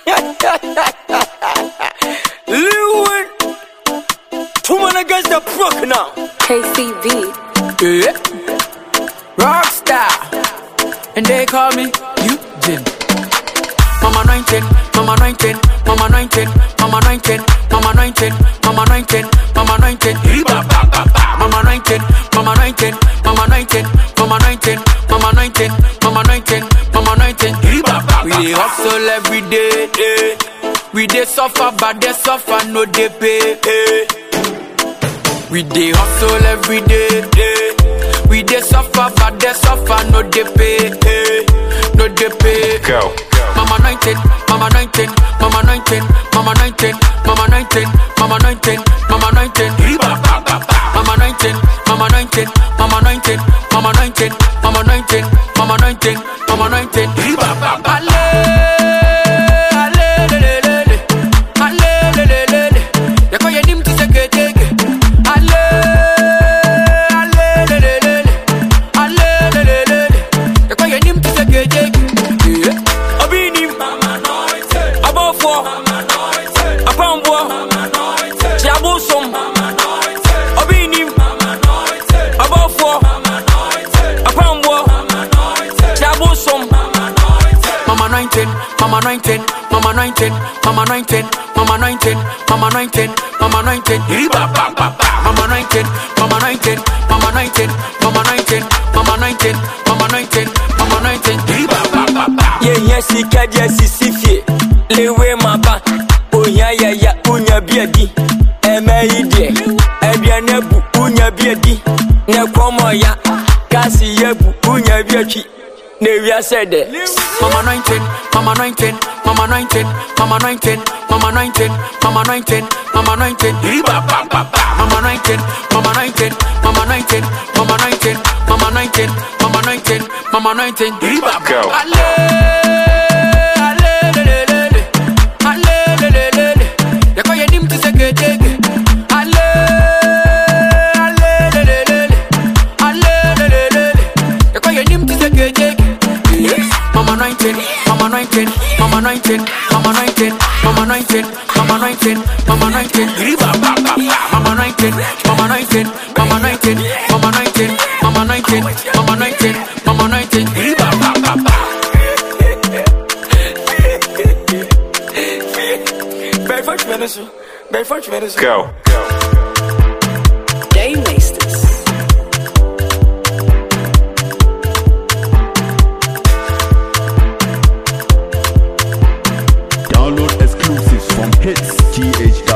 Lewin, 2 men against the brook now. KCB. Yeah. Rockstar, and they call me Eugene. Mama 19, Mama 19, Mama 19, Mama 19, Mama 19, Mama 19, Mama 19, Mama 19, Mama 19, Mama 19, Mama 19, Mama 19, Mama 19, Mama 19. We dey hustle every day, eh. We dey suffer, but they suffer no dey pay. Eh. We dey hustle every day, eh. We dey suffer, but they suffer no dey pay. Eh. No dey pay. Go. Mama 19, Mama 19, Mama 19, Mama 19, Mama 19, Mama 19, Mama 19, Mama 19, Mama 19, Mama 19, Mama 19, Mama 19, Mama 19, Mama 19. Ale, ale, le, le, le, ale, le, le, le, le. Yako yenim tu seke teke. Ale, ale, le, le, le, le, ale, le, le, le, le. Yako yenim tu seke teke. Obinim, Abofo, Apambo, Chiabusom, Obinim, Abofo, Apambo, Chiabusom. Mama 19, Mama 19, Mama 19, Mama 19, Mama 19, Mama 19, Mama 19, Mama 19, Mama 19, Mama 19, Mama 19, Mama 19, Mama 19, Mama 19. Yes, he can just see Lewe maba, Oya ya, Unya biadi, Emaide, Ebianebu, Unya biadi, Nekomoya, Kasi yebu, Unya biachi, Nevia said it. Mama 19, Mama 19, Mama 19, Mama 19, Mama 19, Mama 19, Mama 19, Mama 19, Mama 19, Mama 19, Mama 19, Mama 19, Mama 19, Mama 19. Go. Ale, ale, le, le, le, le. Ale, le, le, le, le. Yako yenim tu seke teke. Ale, ale, le, le, le, le. Ale, le, le, le, le. Yako yenim tu seke teke. Mama 19, Mama 19, Mama 19, Mama 19, Mama 19, Mama 19, Mama 19, Mama 19, Mama 19, Mama 19, Mama 19, Mama 19, Mama 19, Mama 19. Go. Daymasters. Download exclusives from hitsgh.com.